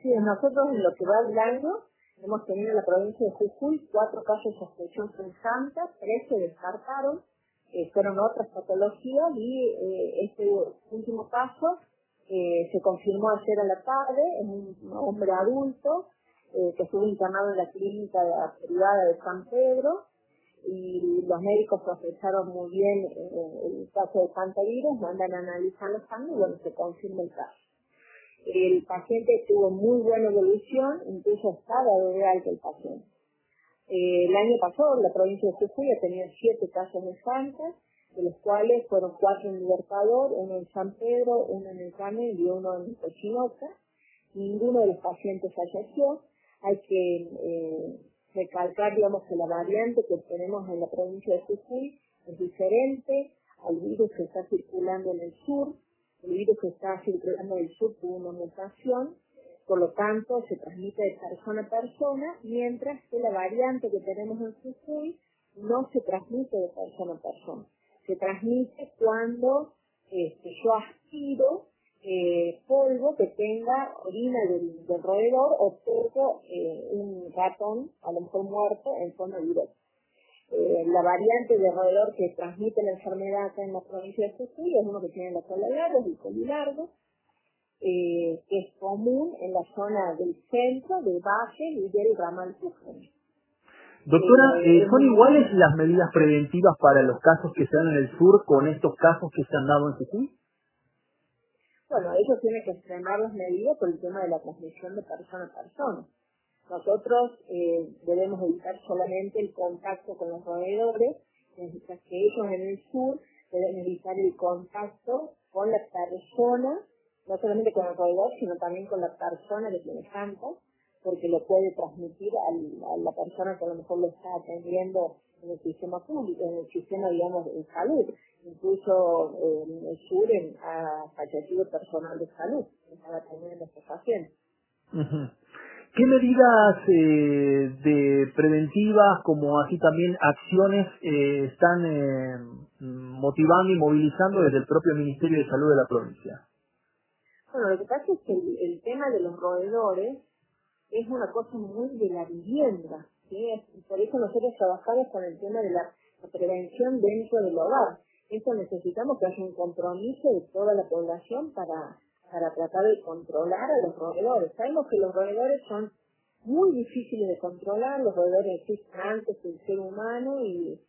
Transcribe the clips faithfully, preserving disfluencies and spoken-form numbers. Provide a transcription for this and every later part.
Sí, nosotros en lo que va del año hemos tenido en la provincia de Jujuy cuatro casos sospechosos en Santa, tres se descartaron, eh, fueron otras patologías y eh, este último caso eh, se confirmó ayer a la tarde, es un hombre adulto eh, que estuvo internado en la clínica de la privada de San Pedro y los médicos procesaron muy bien eh, el caso de Pantavirus, mandan a analizar la sangre y bueno, se confirma el caso. El paciente tuvo muy buena evolución, incluso estaba de alta el paciente. Eh, el año pasado la provincia de Jujuy ha tenido siete casos de Santa, de los cuales fueron cuatro en Libertador, uno en San Pedro, uno en el Cane y uno en Cochinoca. Ninguno de los pacientes falleció. Hay que eh, recalcar, digamos, que la variante que tenemos en la provincia de Jujuy es diferente al virus que está circulando en el sur. El virus que está circulando en el sur tuvo una mutación, por lo tanto se transmite de persona a persona, mientras que la variante que tenemos en Jujuy no se transmite de persona a persona. Se transmite cuando este, yo aspiro eh, polvo que tenga orina del, del roedor o toco eh, un ratón, a lo mejor muerto, en forma directa. Eh, la variante de roedor que transmite la enfermedad acá en la provincia de Jujuy es uno que tiene la cola larga, el coli largo, eh, que es común en la zona del centro, del valle y del ramal Jujuy. Doctora, eh, ¿son iguales las medidas preventivas para los casos que se dan en el sur con estos casos que se han dado en Jujuy? Bueno, ellos tienen que extremar las medidas por el tema de la transmisión de persona a persona. Nosotros eh, debemos evitar solamente el contacto con los roedores, mientras que ellos en el sur deben evitar el contacto con la persona, no solamente con el roedor, sino también con la persona que tiene Santa, porque lo puede transmitir al, a la persona que a lo mejor lo está atendiendo en el sistema público, en el sistema, digamos, de salud. Incluso eh, en el sur en, ha fallecido personal de salud que estaba atendiendo a estos pacientes. Uh-huh. ¿Qué medidas eh, de preventivas, como así también acciones, eh, están eh, motivando y movilizando desde el propio Ministerio de Salud de la provincia? Bueno, lo que pasa es que el, el tema de los roedores es una cosa muy de la vivienda, ¿sí? Por eso nosotros trabajamos con el tema de la, la prevención dentro del hogar. Eso necesitamos que haya un compromiso de toda la población para, para tratar de controlar a los roedores. Sabemos que los roedores son muy difíciles de controlar, los roedores existen antes que el ser humano y,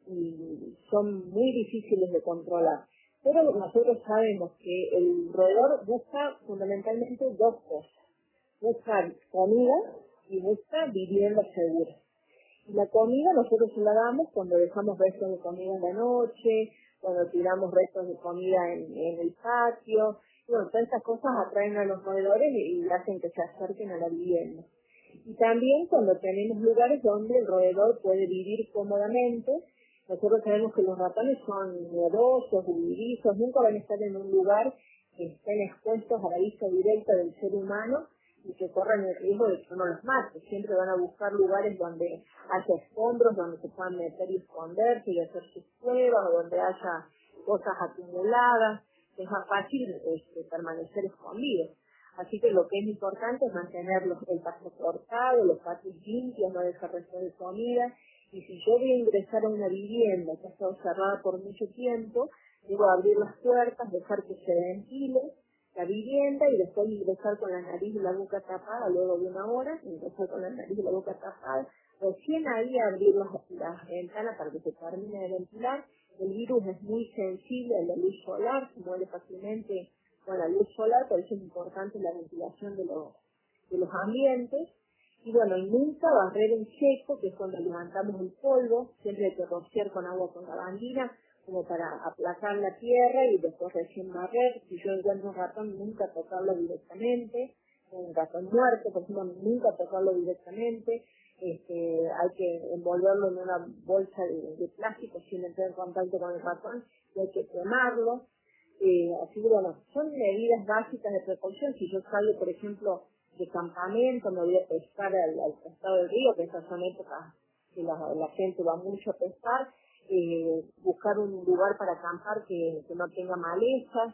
y son muy difíciles de controlar. Pero nosotros sabemos que el roedor busca fundamentalmente dos cosas. Busca comida y busca vivienda segura. Y la comida nosotros se la damos cuando dejamos restos de comida en la noche, cuando tiramos restos de comida en, en el patio. Y bueno, todas estas cosas atraen a los roedores y hacen que se acerquen a la vivienda. Y también cuando tenemos lugares donde el roedor puede vivir cómodamente. Nosotros sabemos que los ratones son miedosos, huidizos, nunca van a estar en un lugar que estén expuestos a la vista directa del ser humano y que corran el riesgo de que uno los mate. Siempre van a buscar lugares donde haya escombros, donde se puedan meter y esconderse y hacer sus pruebas, o donde haya cosas acumuladas. Es más fácil este, permanecer escondidos. Así que lo que es importante es mantener los, el pasto cortado, los patios limpios, no dejar restos de comida. Y si yo voy a ingresar a una vivienda que ha estado cerrada por mucho tiempo, debo abrir las puertas, dejar que se ventile la vivienda y después ingresar con la nariz y la boca tapada, luego de una hora, ingresar con la nariz y la boca tapada, recién ahí abrir las, las ventanas para que se termine de ventilar. El virus es muy sensible a la luz solar, se mueve fácilmente con la luz solar, por eso es importante la ventilación de los, de los ambientes. Y bueno, y nunca barrer en seco, que es cuando levantamos el polvo, siempre hay que rociar con agua con lavandina, como para aplacar la tierra y después recién barrer. Si yo encuentro un ratón, nunca tocarlo directamente. Un ratón muerto, por ejemplo, nunca tocarlo directamente. Este, hay que envolverlo en una bolsa de, de plástico sin entrar en contacto con el ratón y hay que quemarlo. Eh, así que bueno, son medidas básicas de precaución. Si yo salgo, por ejemplo, de campamento, me voy a pescar al, al costado del río, que esas son épocas que la, la gente va mucho a pescar, eh, buscar un lugar para acampar que, que no tenga malezas,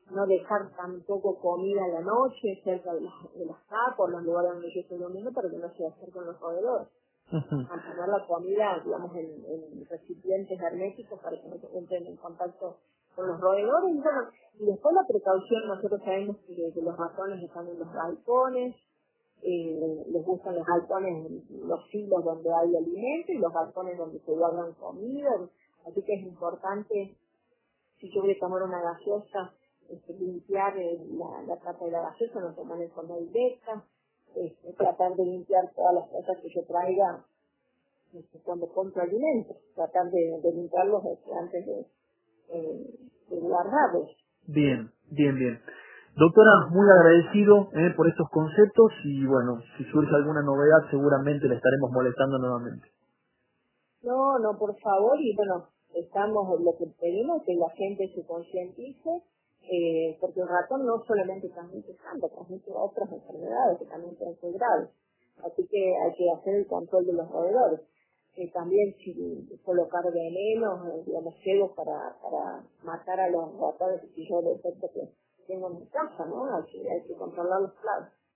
no dejar tampoco comida a la noche cerca de las, de las capas, los lugares donde yo estoy durmiendo, para que no se acerquen los roedores. Uh-huh. Mantener la comida, digamos, en, en recipientes herméticos para que no se entren en contacto con los roedores. Y, bueno, y después la precaución, nosotros sabemos que, que los ratones están en los balcones, eh, les gustan los balcones, los silos donde hay alimento y los balcones donde se guardan comida, así que es importante, si yo voy a tomar una gaseosa, este, limpiar eh, la, la tapa de la gaseosa, no tomar en forma directa, este, tratar de limpiar todas las cosas que yo traiga este, cuando compro alimentos, tratar de, de limpiarlos este, antes de, eh, de guardarlos. Bien, bien, bien. Doctora, muy agradecido eh, por estos conceptos y bueno, si surge alguna novedad seguramente le estaremos molestando nuevamente. No, no, por favor, y bueno, estamos, lo que pedimos es que la gente se concientice, eh, porque el ratón no solamente transmite sangre, transmite otras enfermedades que también pueden ser graves. Así que hay que hacer el control de los roedores. Eh, también si colocar venenos, eh, digamos, ciegos para, para matar a los ratones, si yo detecto que tengo en mi casa, ¿no? Hay que, hay que controlarlos, claro.